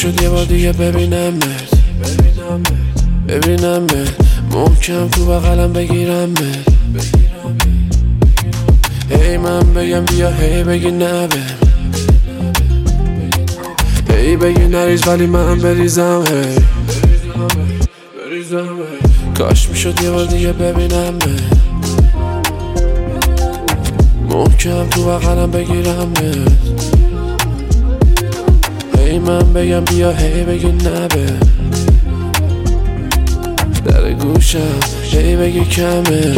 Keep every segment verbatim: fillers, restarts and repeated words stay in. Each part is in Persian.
میشد یه بار دیگه ببینمت ببینمت محکم تو بغلم بگیرمت هی من بگم بیا هی بگی نه هی بگی نریز ولی من بریزم هی کاش میشد یه بار دیگه ببینمت محکم تو بغلم بگیرمت هی من بگم بیا هی بگی نه در گوشم هی بگی کمه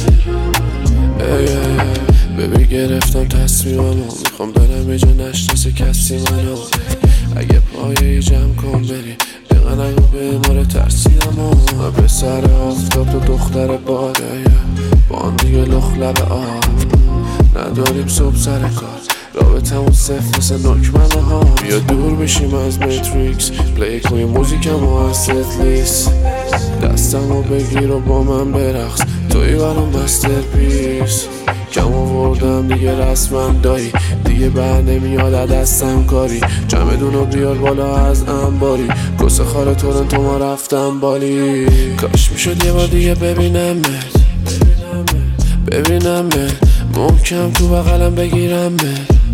ببی گرفتم تصمیممو میخوام برم یه جا نشناسه کسی منو اگه پایه جمع کن بری دقیقا نگو به ماره ترسیدم و به سر آفتاب تو دختر باده با هم دیگه لخ لب آب نداریم صبح سر کار رابطه همون صفر مثل نکمه ها بیا دور بشیم از متریکس پلی کنیم موزیکم و از ست لیست دستم رو بگیر و با من برقص توی برام مستر پیس کم آوردم دیگه رسما دایی دیگه بر نمیاد از دستم کاری جمعدونو بیار بالا از انباری کسه خار تورن تو ما رفتم بالی کاش میشد یه بار دیگه ببینمت ببینمت محکم تو بغلم بگیرمت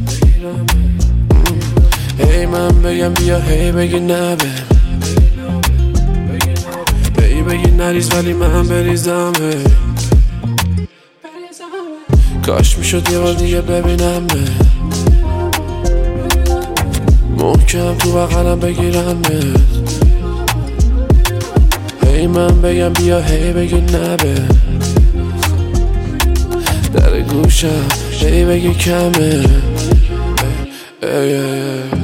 هی من بگم بیا هی بگی نه هی بگی نریز ولی من بریزم هی کاش میشد یه بار دیگه ببینمت محکم تو بغلم بگیرمت هی من بگم بیا هی بگی نه در گوشم هی بگی کمه ای ای ای